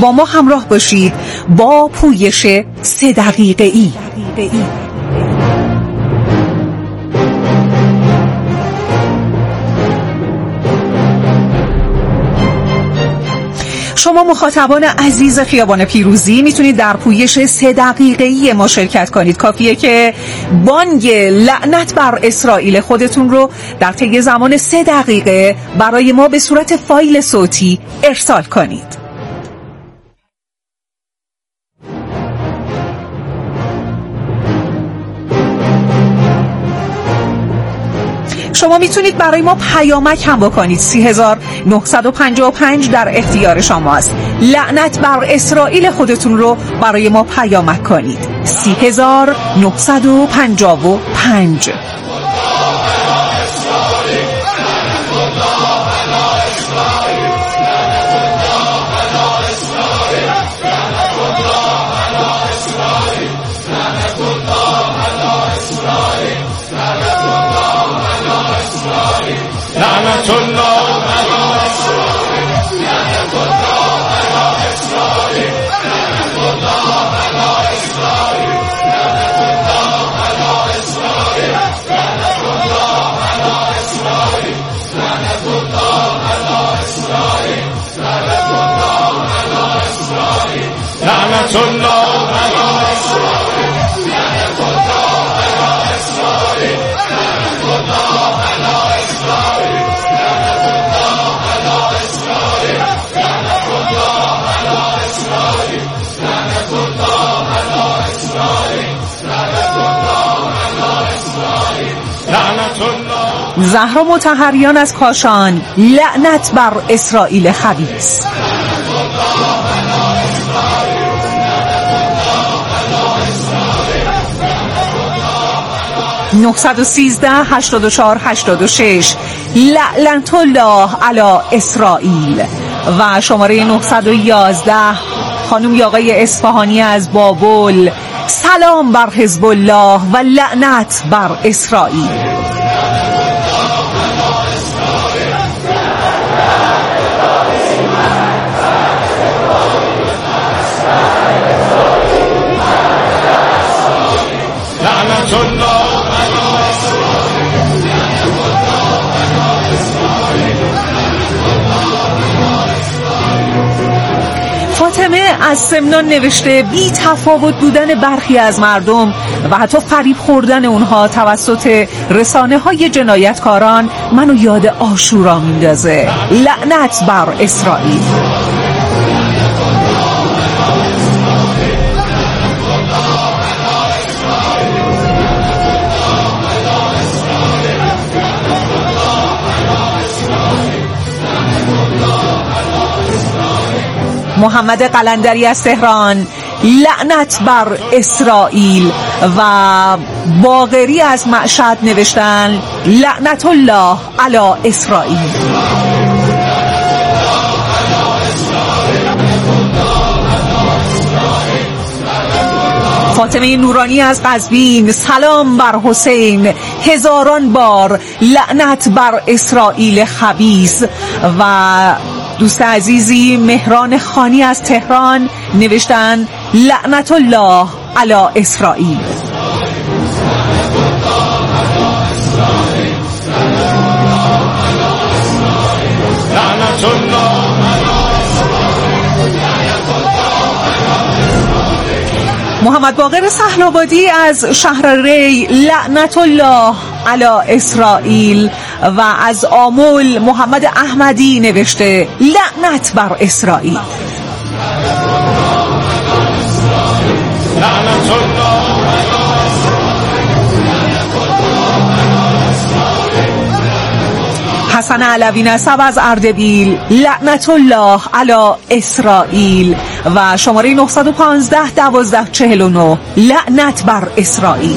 با ما همراه باشید با پویش 3 دقیقه‌ای. شما مخاطبان عزیز خیابان پیروزی میتونید در پویش 3 دقیقه‌ای ما شرکت کنید. کافیه که بانگ لعنت بر اسرائیل خودتون رو در طی زمان 3 دقیقه برای ما به صورت فایل صوتی ارسال کنید. شما میتونید برای ما پیامک هم بکنید. 3955 در اختیار شماست. لعنت بر اسرائیل خودتون رو برای ما پیامک کنید. 3955. لعنت الله زهرا مطهریان از کاشان. لعنت بر اسرائیل خبیث. (913-84-86) لعنت الله علی اسرائیل. و شماره 911 خانم یاقای اصفهانی از بابل. سلام بر حزب الله و لعنت بر اسرائیل. فاطمه از سمنان نوشته بی تفاوت بودن برخی از مردم و حتی فریب خوردن اونها توسط رسانه‌های جنایتکاران منو یاد عاشورا میندازه. لعنت بر اسرائیل. محمد قلندری از تهران. لعنت بر اسرائیل. و باقری از مشهد نوشتن لعنت الله علی اسرائیل. فاطمه نورانی از قزوین. سلام بر حسین. هزاران بار لعنت بر اسرائیل خبیث. و دوست عزیزی مهران خانی از تهران نوشتن لعنت الله علی اسرائیل. محمد باقر سهل‌آبادی از شهر ری. لعنت الله علی اسرائیل. و از آمل محمد احمدی نوشته لعنت بر اسرائیل. حسن علوی نسب از اردبیل. لعنت الله علی اسرائیل. و شماره 915-1249 لعنت بر اسرائیل.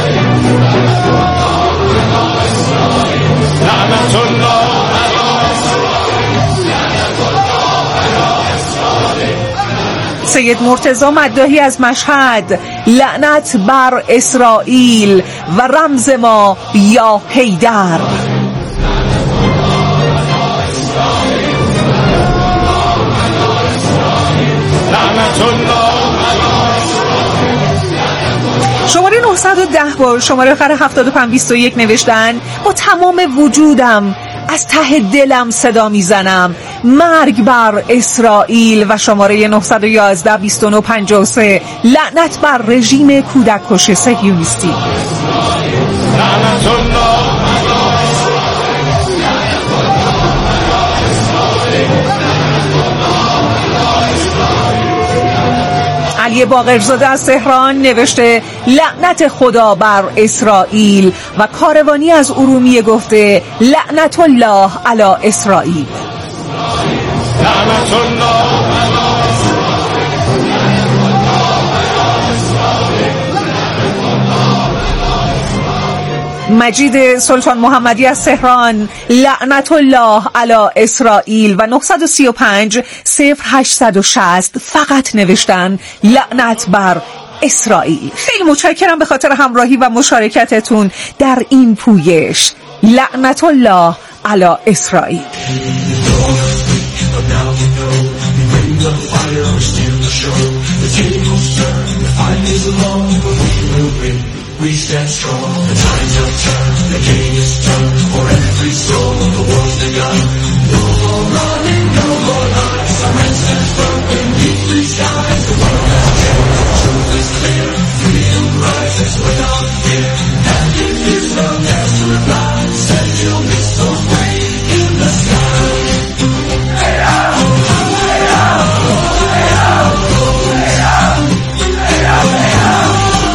سید مرتضی مداحی از مشهد. لعنت بر اسرائیل و رمز ما یا حیدر. شماره 910 با شماره آخر 7521 نوشتن: با تمام وجودم از ته دلم صدا میزنم مرگ بر اسرائیل. و شماره 911 2953 لعنت بر رژیم کودککش صهیونیستی. علی باقرزاده از تهران نوشته لعنت خدا بر اسرائیل. و کاروانی از ارومیه گفته لعنت الله علی اسرائیل. لعنت الله. مجید سلطان محمدی از تهران لعنت الله علی اسرائیل. و 935 0860 فقط نوشتن لعنت بر اسرائیل. خیلی متشکرم به خاطر همراهی و مشارکتتون در این پویش. لعنت الله علی اسرائیل. We stand strong, the times have turned, the king is turned, for every soul, the world's begun. No more running, no more lies, our men stand firm beneath the skies. The world has changed, the truth is clear, freedom rises without fear. And if you don't dare to reply, said you'll be so free in the sky. Hey out, hey out, hey out, hey out, hey out, hey out.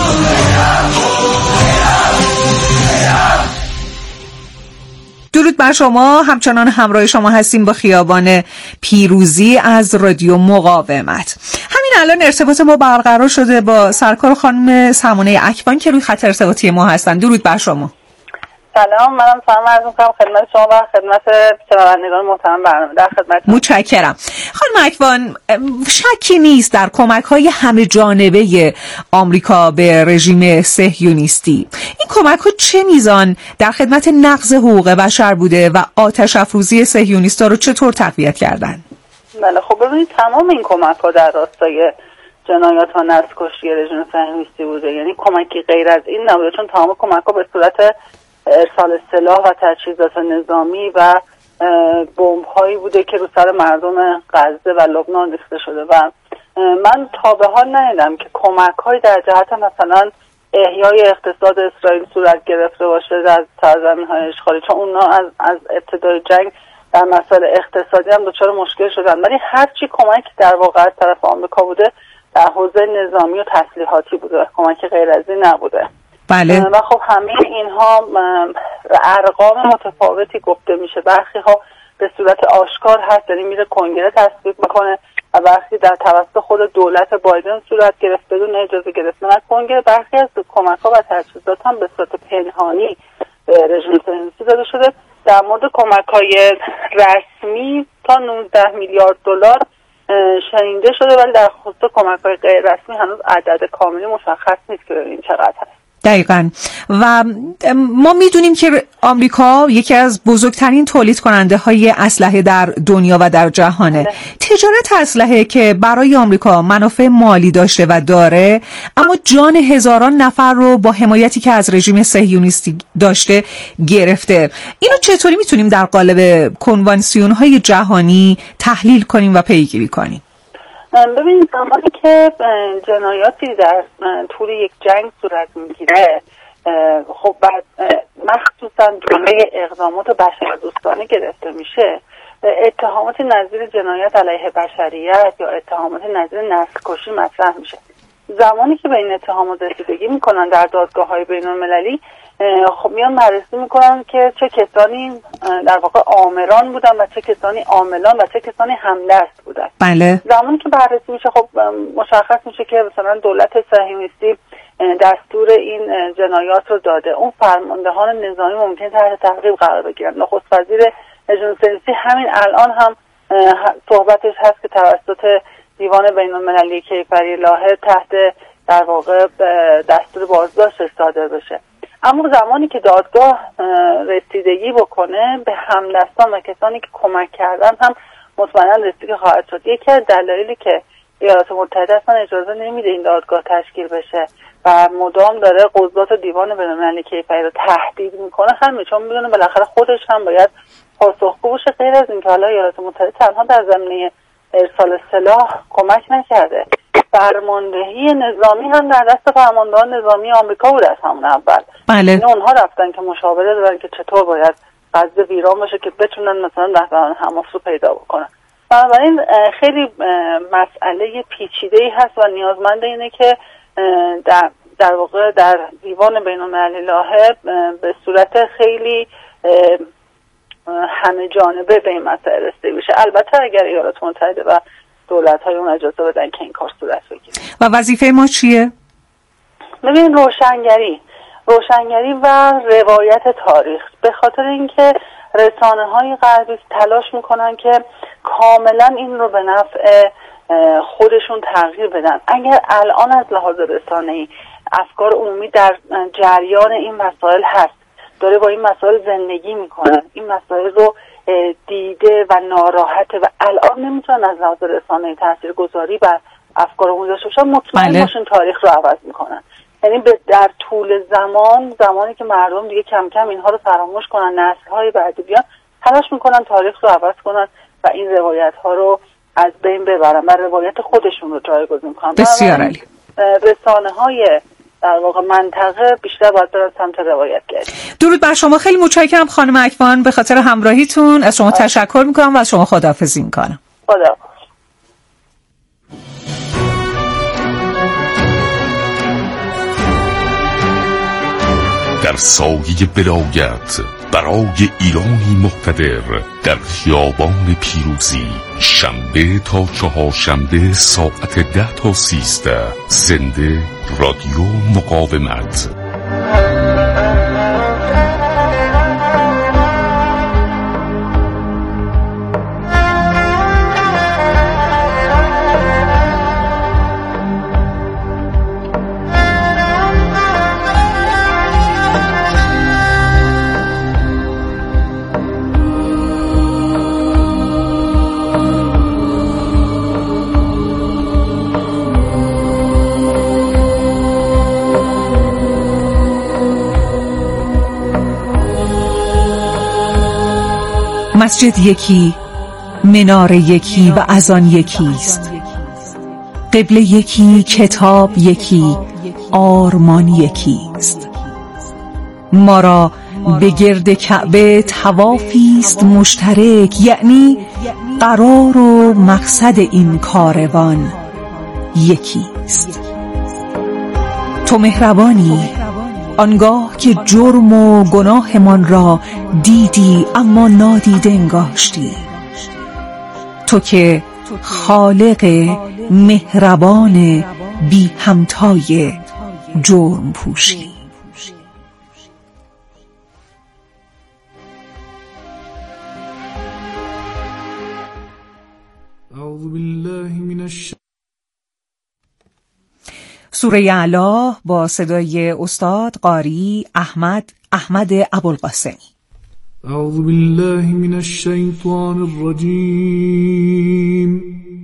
درود بر شما. همچنان همراه شما هستیم با خیابان پیروزی از رادیو مقاومت. همین الان ارتباط ما برقرار شده با سرکار خانم سمانه اکبان که روی خط ارتباطی ما هستن. درود بر شما. سلام، منم سلام عرض می‌کنم خدمت شما و خدمت شنوندگان محترم برنامه. در خدمتتون. متشکرم. خانم اکبان، شکی نیست در کمک‌های همه جانبه آمریکا به رژیم صهیونیستی. این کمک‌ها چه میزان در خدمت نقض حقوق بشر بوده و آتش افروزی صهیونیست‌ها رو چطور تقویت کردن؟ بله، خب ببینید تمام این کمک‌ها در راستای جنایات و نسل‌کشی رژیم صهیونیستی بوده. یعنی کمکی غیر از این نبوده، چون تمام کمک‌ها به صورت ارسال سلاح و تجهیزات نظامی و بمب‌هایی بوده که رو سر مردم غزه و لبنان ریخته شده. و من تا به حال ندیدم که کمک‌هایی در جهت مثلا احیای اقتصاد اسرائیل صورت گرفته باشه در سرزمین‌های اشغالی، چون اونا از ابتدای جنگ در مسائل اقتصادی هم دچار مشکل شدن. ولی هر چی کمکی در واقع از طرف آمریکا بوده در حوزه نظامی و تسلیحاتی بوده، کمک غیر از این نبوده. بله. و خب همه اینها ارقام متفاوتی گفته میشه. برخی ها به صورت آشکار هست، یعنی میره کنگره تصویب میکنه و برخی در توسط خود دولت بایدن صورت گرفت بدون اجازه گرفتن از کنگره. برخی از کمک ها و تجهیزات هم به صورت پنهانی به رژیم صهیونیستی داده شده. در مورد کمک های رسمی تا 19 میلیارد دلار شنیده شده، ولی در خصوص کمک های غیر رسمی هنوز عدد کاملی مشخص نیست که این چقدر هست. دقیقاً. و ما میدونیم که آمریکا یکی از بزرگترین تولید کننده های اسلحه در دنیا و در جهانه. تجارت اسلحه که برای آمریکا منافع مالی داشته و داره، اما جان هزاران نفر رو با حمایتی که از رژیم صهیونیستی داشته گرفته. اینو چطوری میتونیم در قالب کنوانسیون های جهانی تحلیل کنیم و پیگیری کنیم؟ ببینید زمانی که جنایاتی در طول یک جنگ صورت میگیره، خب بعد مخصوصا جمله اقدامات بشردوستانه گرفته میشه، اتهامات نظیر جنایت علیه بشریت یا اتهامات نظیر نسل‌کشی مطرح میشه. زمانی که به این اتهامات رسیدگی میکنن در دادگاه‌های بین‌المللی، خب میان بررسی میکنن که چه کسانی در واقع آمران بودن و چه کسانی عاملان و چه کسانی همدست بودن. بله. زمانی که بررسی میشه خب مشخص میشه که مثلا دولت صهیونیستی دستور این جنایات رو داده. اون فرماندهان نظامی ممکن تحت تعقیب قرار بگیرن. نخست وزیر رژیم صهیونیستی همین الان هم صحبتش هست که توسط دیوان بین‌المللی کیفری لاهه تحت در واقع دستور بازداشتش صادر بشه. اما زمانی که دادگاه رسیدگی بکنه به همدستان و کسانی که کمک کردن هم مطمئنا رسیدگی خواهد شد. یکی از دلایلی که ایالات متحده اصلا اجازه نمیده این دادگاه تشکیل بشه و مدام داره قضات و دیوان بین‌المللی کیفری رو تهدید میکنه، همین چون میدونه بالاخره خودش هم باید پاسخگو باشه. غیر از اینکه حالا ایالات متحده تنها در زمینه ارسال سلاح کمک نکرده، فرماندهی نظامی هم در دست فرماندهان نظامی آمریکا بود از همون اول. بله. اونها رفتن که مشاوره دادن که چطور باید غزه ویران بشه که بتونن مثلا رهبران حماس رو پیدا بکنن. بنابراین خیلی مسئله پیچیده‌ای هست و نیازمند اینه که در واقع در دیوان بین‌المللی لاهه به صورت خیلی همه جانبه به این مسئله رسیده بشه. البته اگر ایالات متحده و دولت‌های اون اجازه بدن که این کار صورت بگیره. و وظیفه ما چیه؟ ببین روشنگری و روایت تاریخ، به خاطر اینکه رسانه‌های غربی تلاش میکنن که کاملا این رو به نفع خودشون تغییر بدن. اگر الان از لحاظ رسانه‌ای افکار عمومی در جریان این مسائل هست، داره با این مسائل زندگی میکنه، این مسائل رو دیده و ناراحته و الان نمیتونن از لحاظ رسانه‌ای تاثیرگذاری بر افکار عمومی داشته باشن، مطمئن باشن تاریخ رو عوض میکنن. یعنی در طول زمانی که مردم دیگه کم کم اینها رو فراموش کنن، نسل‌های بعدی بیان تلاش میکنن تاریخ رو عوض کنن و این روایت‌ها رو از بین ببرن و روایت خودشون رو جایگزین کنن. بسیار عالی. رسانه‌های در واقع منطقه بیشتر باید برن سمت روایتگری. درود بر شما، خیلی متشکرم خانم اکبان به خاطر همراهیتون. از شما تشکر میکنم و از شما خداحافظی میکنم. خدا. در سایه بلایت برای ایرانی مقتدر در خیابان پیروزی، شنبه تا چهارشنبه ساعت 10 تا 13 زنده رادیو مقاومت. مسجد یکی، منار یکی و اذان یکیست، قبله یکی، کتاب یکی، آرمان یکیست. ما را به گرد کعبه طوافیست مشترک، یعنی قرار و مقصد این کاروان یکیست. تو مهربانی آنگاه که جرم و گناهمان را دیدی اما نادیده انگاشتی. تو که خالق مهربان بی همتای جرم پوشی. اعوذ بالله من الشیطان. سوره اعلی با صدای استاد قاری احمد ابوالقاسمی. اعوذ بالله من الشیطان الرجیم.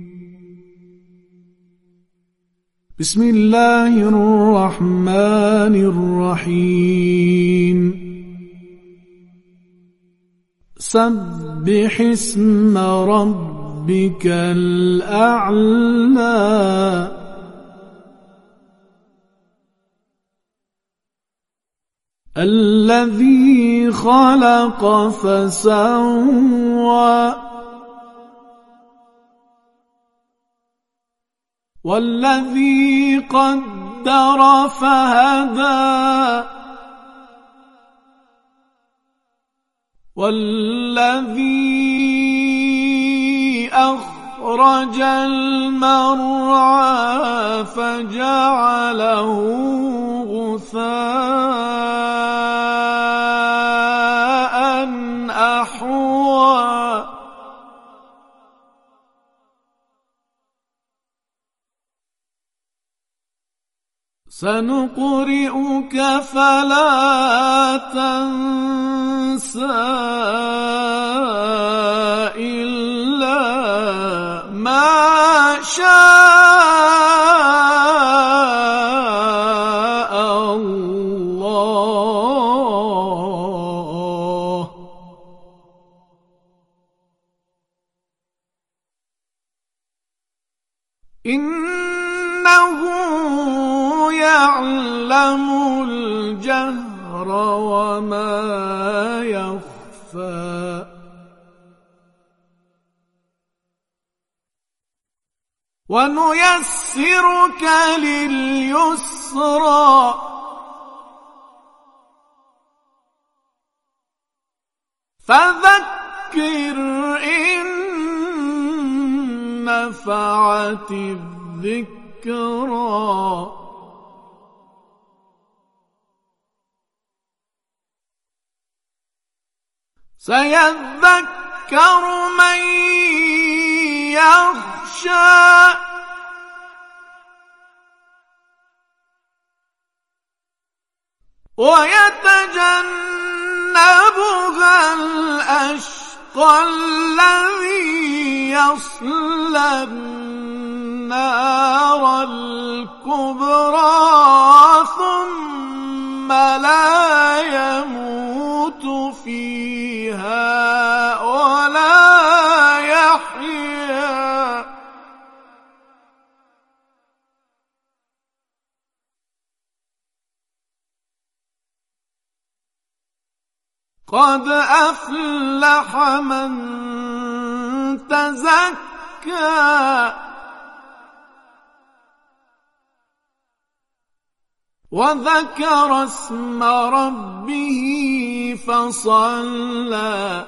بسم الله الرحمن الرحیم. سبح اسم ربك الأعلى. الذي خلق فسوى والذي قدر فهدى والذي أخرج المرعى فجعله غثاء أحوى. سنقرئك فلا تنسى إلا ما شاء إنه يعلم الجهر وما يخفى ونيسرك لليسرى فذكر إن نفعت الذكرى سيذكر من يخشى ويتجنبها الأشقى الذي يصلى النار الكبرى ثم لا يموت فيها ولا يحيا قد أفلح من تزكى وذكر اسم ربه فصلى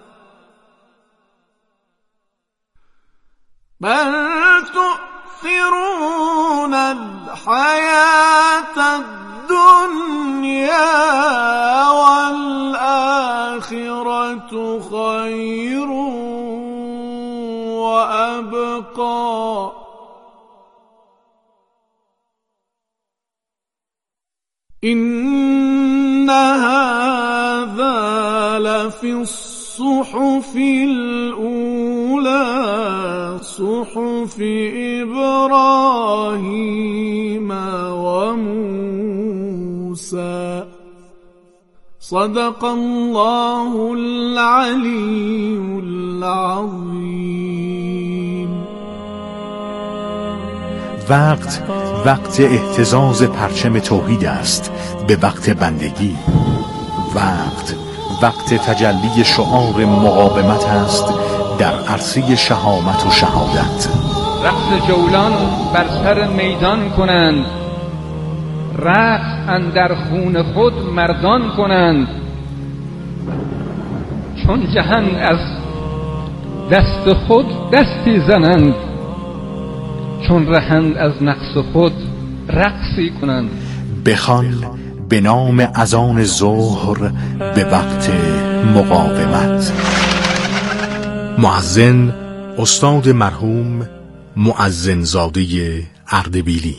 بل تؤثرون الحياة الدنيا والآخرة خير وأبقى إن هذا لفي الصحف الأولى صحف إبراهيم وموسى صدق الله العلي العظيم. وقت اهتزاز پرچم توحید است به وقت بندگی. وقت تجلی شعار مقاومت است در عرصه شهامت و شهادت. رقص جولان بر سر میدان کنند، رقص اندر خون خود مردان کنند. چون جهان از دست خود دستی زنند، چون رهند از نقص خود رقصی کنند. بخوان به نام اذان ظهر به وقت مقاومت. مؤذن استاد مرحوم مؤذن زاده اردبیلی.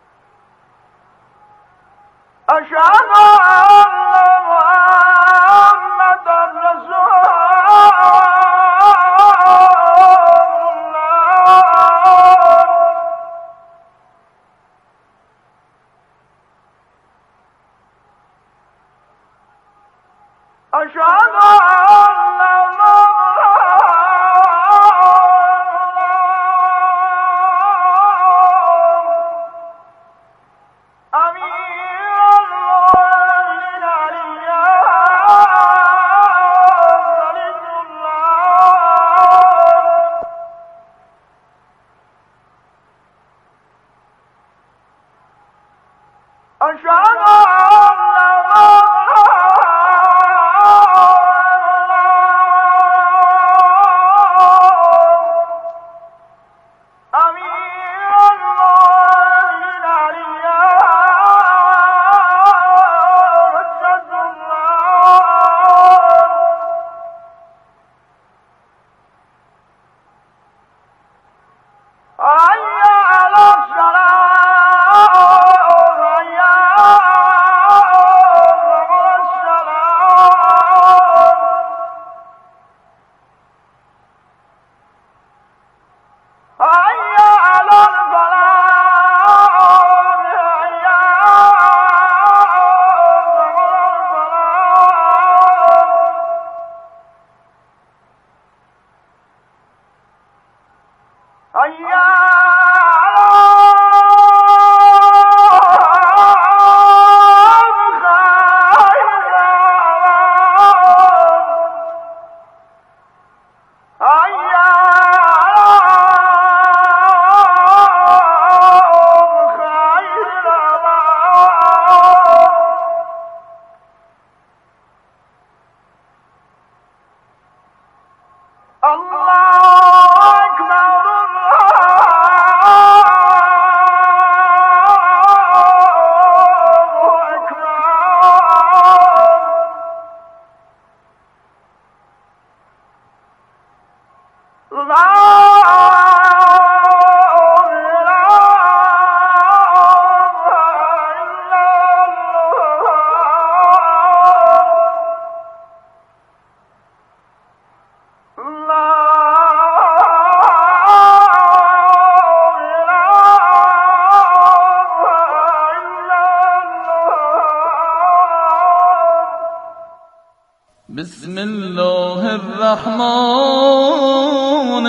أشهد أن بسم الله الرحمن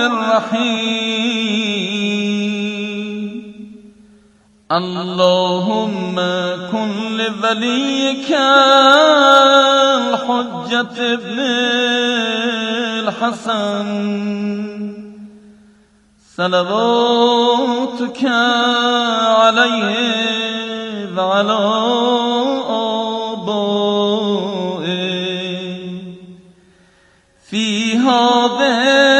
الرحیم اللهم كن لوليك الحجة ابن الحسن صلواتك عليه وعلى في هذه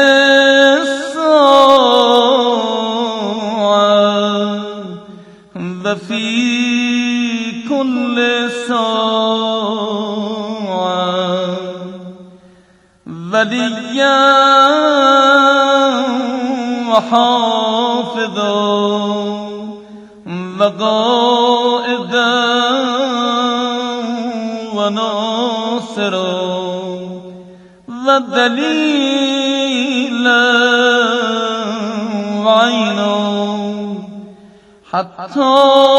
الساعة وفي كل ساعة وليا وحافظا وقائدا وناصرا ودليلا وعينا حتى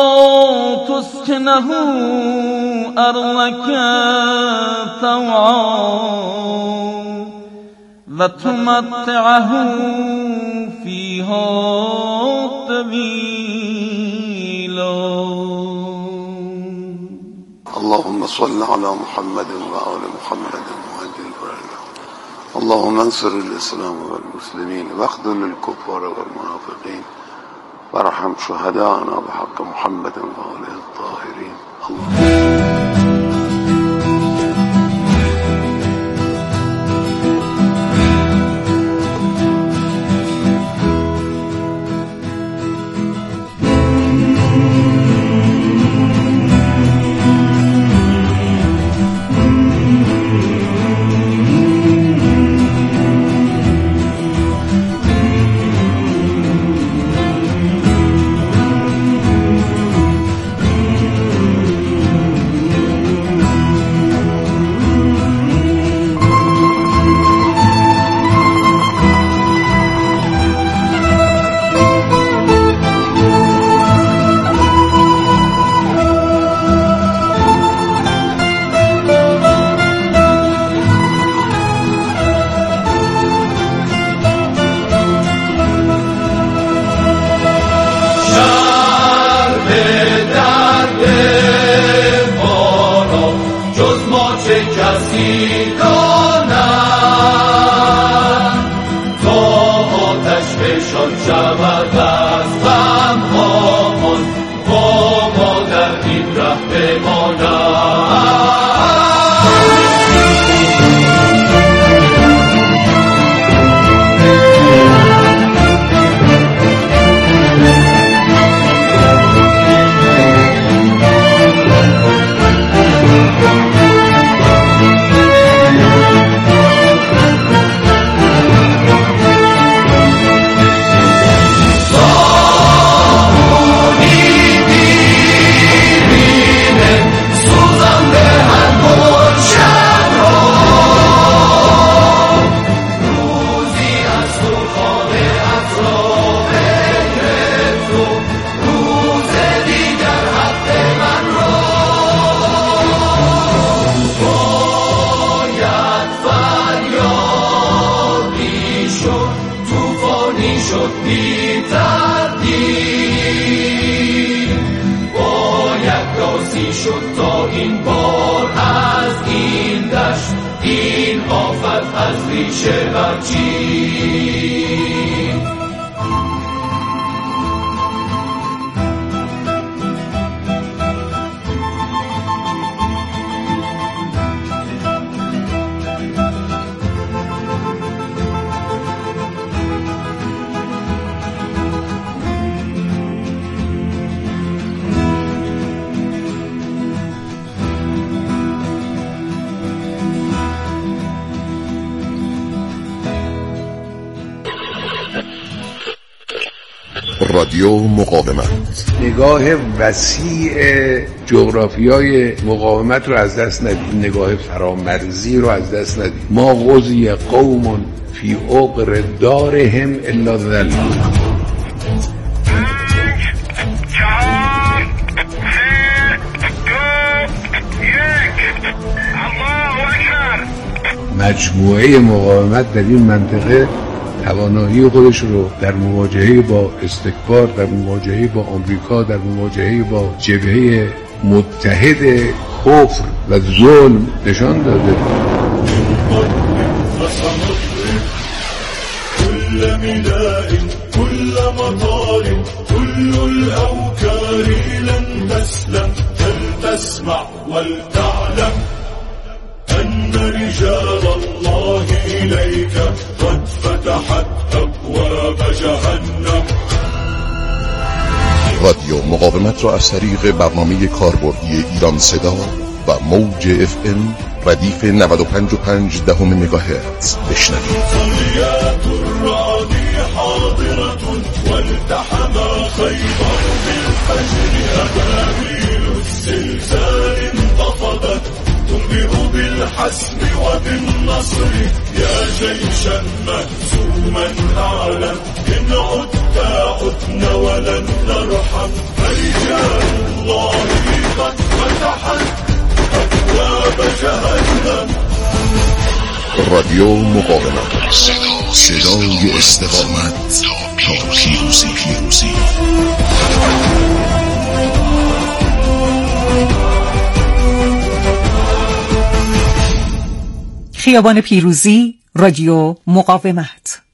تسكنه أرضك طوعا وتمتعه فيها طويلا. اللهم صل على محمد وآل محمد. اللهم انصر الإسلام والمسلمين واخذل الكفار والمنافقين وارحم شهداءنا بحق محمد وآله الطاهرين. کسی کنند تا آتش بشان شود از غم هامان با ما در این ره از ریشه برچید. رادیو مقاومت، نگاه وسیع جغرافیای مقاومت رو از دست ندید، نگاه فرامرزی رو از دست ندید. ما غزی قوم فی عقر دارهم الا ذل. مجموعه مقاومت در این منطقه توانایی خودش رو در مواجهه با استکبار، در مواجهه با آمریکا، در مواجهه با جبهه متحد کفر و ظلم نشان داده. كل ملاء كل مطار كل الأوكار لن تسلم فلتسمع ولتعلم أن رجال الله إليك قد فتحت أبواب جهنم. رادیو مقاومت را از طریق برنامه کاربردی ایران صدا و موج FM ردیف 95.5 مگاهرتز بشنوید. صليات الرعد حاضرة والتحما خيبر بالفجر أبابيل الزلزال انتفضت تنبئ بالحسم وبالنصر يا جيشا مهزوما أعلم إن عدت عدنا ولن نرحم فرجال الله قد فتحت أبواب جهنم. رادیو مقاومت، صدای استقامت تا پیروزی. خیابان پیروزی، رادیو مقاومت.